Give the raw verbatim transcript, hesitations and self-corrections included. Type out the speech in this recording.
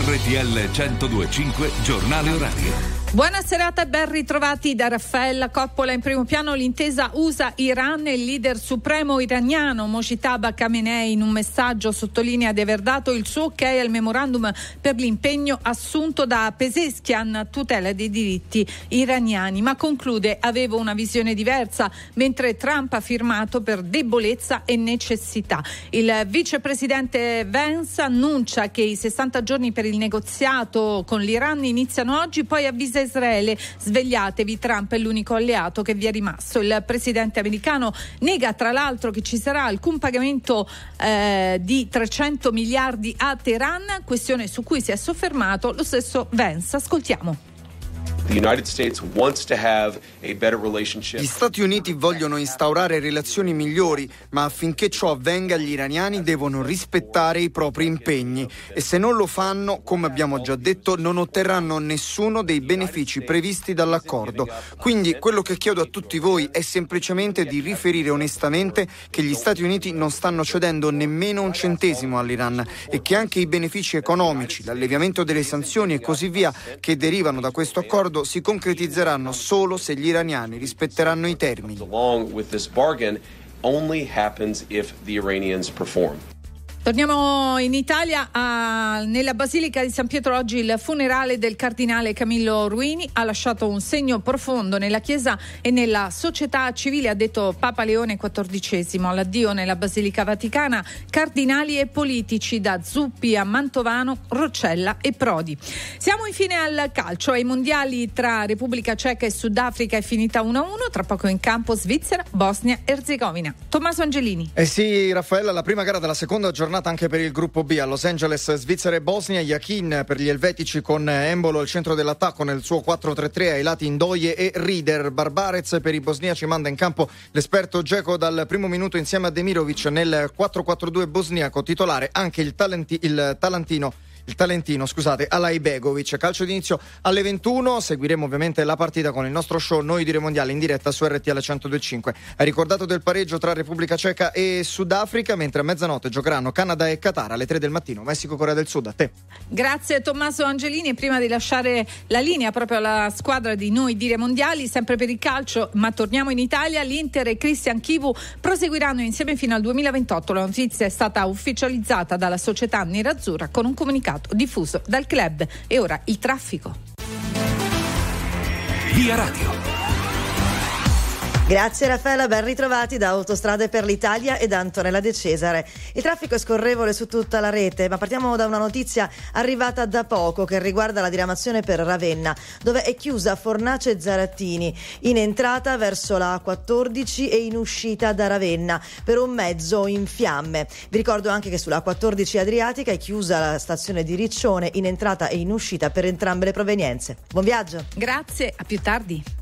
R T L centodue e cinque Giornale Orario. Buona serata e ben ritrovati da Raffaella Coppola. In primo piano l'intesa U S A-Iran. Il leader supremo iraniano Mojtaba Khamenei in un messaggio sottolinea di aver dato il suo ok al memorandum per l'impegno assunto da Pezeshkian a tutela dei diritti iraniani, ma conclude: avevo una visione diversa, mentre Trump ha firmato per debolezza e necessità. Il vicepresidente Vance annuncia che i sessanta giorni per il negoziato con l'Iran iniziano oggi, poi avvisa Israele: svegliatevi, Trump è l'unico alleato che vi è rimasto. Il presidente americano nega tra l'altro che ci sarà alcun pagamento eh, di trecento miliardi a Teheran, questione su cui si è soffermato lo stesso Vance. Ascoltiamo. The United States wants to have a better relationship. Gli Stati Uniti vogliono instaurare relazioni migliori, ma affinché ciò avvenga gli iraniani devono rispettare i propri impegni e se non lo fanno, come abbiamo già detto, non otterranno nessuno dei benefici previsti dall'accordo. Quindi quello che chiedo a tutti voi è semplicemente di riferire onestamente che gli Stati Uniti non stanno cedendo nemmeno un centesimo all'Iran e che anche i benefici economici, l'alleviamento delle sanzioni e così via che derivano da questo accordo si concretizzeranno solo se gli iraniani rispetteranno i termini. Along with this bargain only happens if the Iranians perform. Torniamo in Italia. A, nella Basilica di San Pietro oggi il funerale del cardinale Camillo Ruini ha lasciato un segno profondo nella Chiesa e nella società civile, ha detto Papa Leone quattordicesimo. All'addio nella Basilica Vaticana cardinali e politici da Zuppi a Mantovano, Roccella e Prodi. Siamo infine al calcio. Ai mondiali tra Repubblica Ceca e Sudafrica è finita uno a uno, tra poco in campo Svizzera, Bosnia e Erzegovina. Tommaso Angelini. Eh sì, Raffaella, la prima gara della seconda giornata anche per il gruppo B a Los Angeles, Svizzera e Bosnia. Yakin per gli elvetici con Embolo al centro dell'attacco nel suo quattro tre tre, ai lati Ndoye e Rieder. Barbarez per i bosniaci manda in campo l'esperto Dzeko dal primo minuto insieme a Demirovic nel quattro quattro due bosniaco, titolare anche il, talenti, il talentino Il talentino, scusate, Alajbegovic. Calcio d'inizio alle ventuno, seguiremo ovviamente la partita con il nostro show Noi dire Mondiale in diretta su R T L centodue e cinque. Hai ricordato del pareggio tra Repubblica Ceca e Sudafrica, mentre a mezzanotte giocheranno Canada e Qatar, alle tre del mattino Messico-Corea del Sud. A te. Grazie Tommaso Angelini. E prima di lasciare la linea proprio alla squadra di Noi dire Mondiali, sempre per il calcio, ma torniamo in Italia, l'Inter e Christian Chivu proseguiranno insieme fino al duemilaventotto. La notizia è stata ufficializzata dalla società nerazzurra con un comunicato diffuso dal club. E ora il traffico. Via Radio. Grazie Raffaella, ben ritrovati da Autostrade per l'Italia e da Antonella De Cesare. Il traffico è scorrevole su tutta la rete, ma partiamo da una notizia arrivata da poco che riguarda la diramazione per Ravenna, dove è chiusa Fornace Zarattini in entrata verso la A quattordici e in uscita da Ravenna per un mezzo in fiamme. Vi ricordo anche che sulla A quattordici Adriatica è chiusa la stazione di Riccione in entrata e in uscita per entrambe le provenienze. Buon viaggio! Grazie, a più tardi.